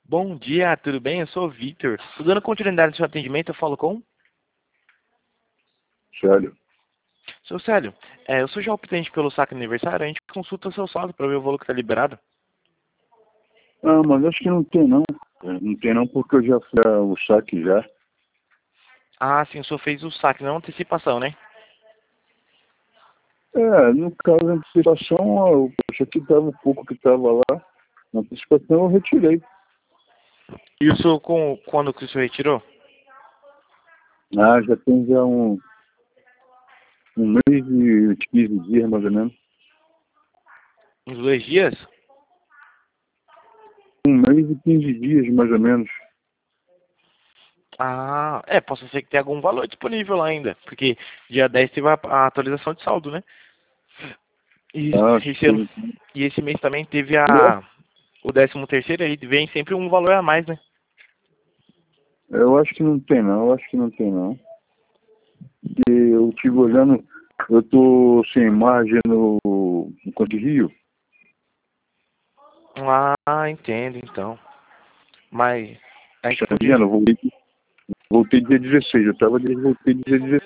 Bom dia, tudo bem? Eu sou o Victor. Tô dando continuidade no seu atendimento, eu falo com... Sério? Seu Célio, eu sou já optante pelo saque aniversário, a gente consulta seu saldo para ver o valor que tá liberado. Ah, mas acho que não tem não. Não tem não porque eu já fiz o saque já. Ah, sim, o senhor fez o saque, não antecipação, né? No caso da antecipação, eu achei que dava um pouco que estava lá. Na antecipação eu retirei. E o senhor, quando que o senhor retirou? Ah, já tem já um mês e 15 dias mais ou menos. Uns 2 dias? Um mês e 15 dias mais ou menos. Ah, posso ser que tenha algum valor disponível lá ainda, porque dia 10 teve a atualização de saldo, né? E Ah, esse ano, sim. e esse mês também teve o 13º, aí vem sempre um valor a mais, né? Eu acho que não tem não, eu acho que não tem não. E eu estive olhando, eu tô sem margem no Conde Rio. Ah, entendo, então. Mas a gente Tá podia... vendo? Eu voltei dia 16, voltei dia 16.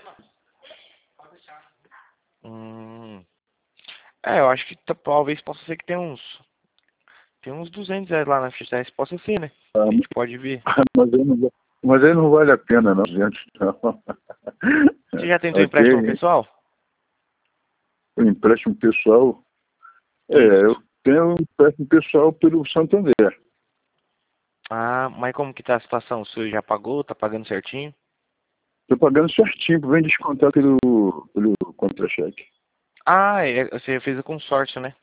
Hum, eu acho que talvez possa ser que tem uns 200 reais lá na FXS, possa ser, né? Ah, A gente pode ver. mas aí não vale a pena não, gente. Não. Você já tentou empréstimo Ok, pessoal? o empréstimo pessoal, eu Isso. tenho um empréstimo pessoal pelo Santander. Ah, mas como que tá a situação? O senhor já pagou? Tá pagando certinho? Estou pagando certinho, vem descontar pelo contra-cheque. Ah, você fez o consórcio, né?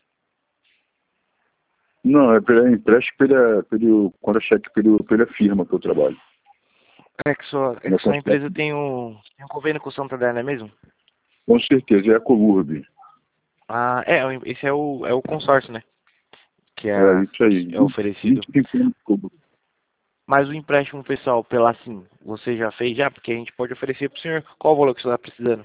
Não, é pelo empréstimo pelo contra-cheque pela firma que eu trabalho. É Não é que sua consórcio. empresa tem um convênio com o Santander, não é mesmo? Com certeza, é a Colurb. Ah, esse é o consórcio, né? Que É isso aí, é oferecido. 25 anos de Colurb. Mas o empréstimo pessoal, pela assim, você já fez já? Porque a gente pode oferecer pro senhor. Qual o valor que o senhor tá precisando?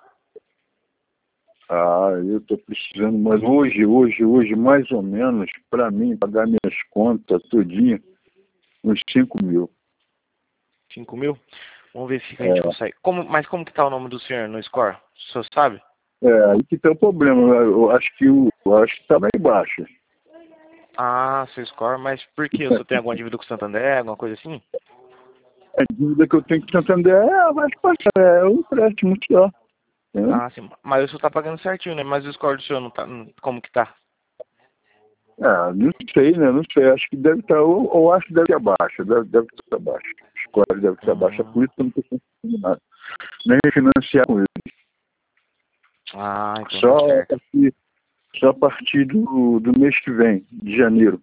Ah, eu estou precisando, mas hoje, mais ou menos, para mim, pagar minhas contas todinha, uns 5 mil. 5 mil? Vamos ver se a gente É, consegue. Mas como que tá o nome do senhor no score? O senhor sabe? aí que tá o problema. Eu acho que tá bem baixo. Ah, seu score, mas por quê? O senhor tem alguma dívida com o Santander, alguma coisa assim? A dívida que eu tenho que entender mais baixar, é um empréstimo só. Né? Ah, sim. Mas o senhor tá pagando certinho, né? Mas o score do senhor não tá. Como que tá? Não sei, né? Não sei. Acho que deve estar, ou acho que deve estar baixo. Deve estar baixo. A escola deve estar baixa, Hum. por isso que eu não estou conseguindo nada. Nem financiar com ele. Ah, então tá Só a certo. partir, só a partir do mês que vem, de janeiro.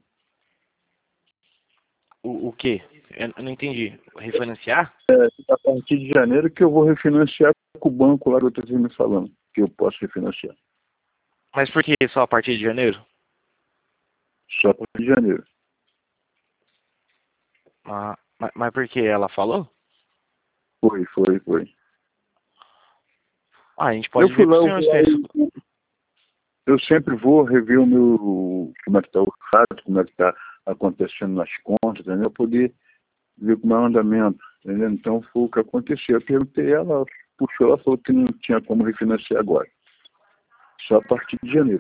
O quê? Eu não entendi. Refinanciar? A partir de janeiro que eu vou refinanciar com o banco lá que eu estou me falando, que eu posso refinanciar. Mas por que só a partir de janeiro? Só a partir de janeiro. Ah, mas por que ela falou? Foi. Ah, a gente Eu pode fui ver lá, pro senhor se tem isso. eu sempre vou rever o meu, como é que está o rato, como é que está acontecendo nas contas, entendeu? Para poder ver como é o andamento, entendeu? Então foi o que aconteceu. Eu perguntei, ela puxou, ela falou que não tinha como refinanciar agora. Só a partir de janeiro.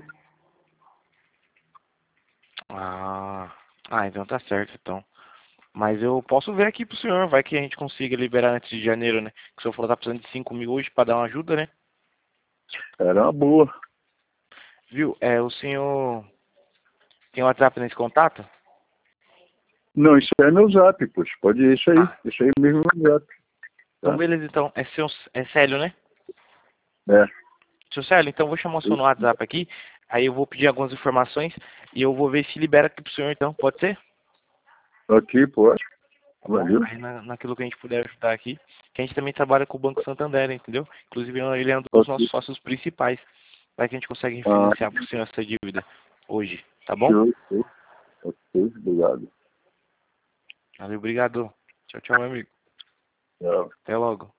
Então tá certo, então. Mas eu posso ver aqui pro senhor, vai que a gente consiga liberar antes de janeiro, né? Que o senhor falou que tá precisando de 5 mil hoje pra dar uma ajuda, né? Era uma boa. Viu? O senhor tem WhatsApp nesse contato? Não, isso aí é meu zap, pois. Pode ir Ah, isso aí mesmo é meu zap, então tá? beleza, então. É Célio, né? É. Seu Célio, então eu vou chamar o senhor no WhatsApp aqui, aí eu vou pedir algumas informações e eu vou ver se libera aqui pro senhor, então. Pode ser? Ok, pode. Tá bom? Valeu. Aí naquilo que a gente puder ajudar aqui, que a gente também trabalha com o Banco Santander, entendeu? Inclusive ele é um dos Ok. nossos sócios principais, para que a gente consegue Ah, refinanciar pro senhor essa dívida hoje, tá bom? show, show. Ok, obrigado. Valeu, obrigado. Tchau, tchau, meu amigo. Tchau. Até logo.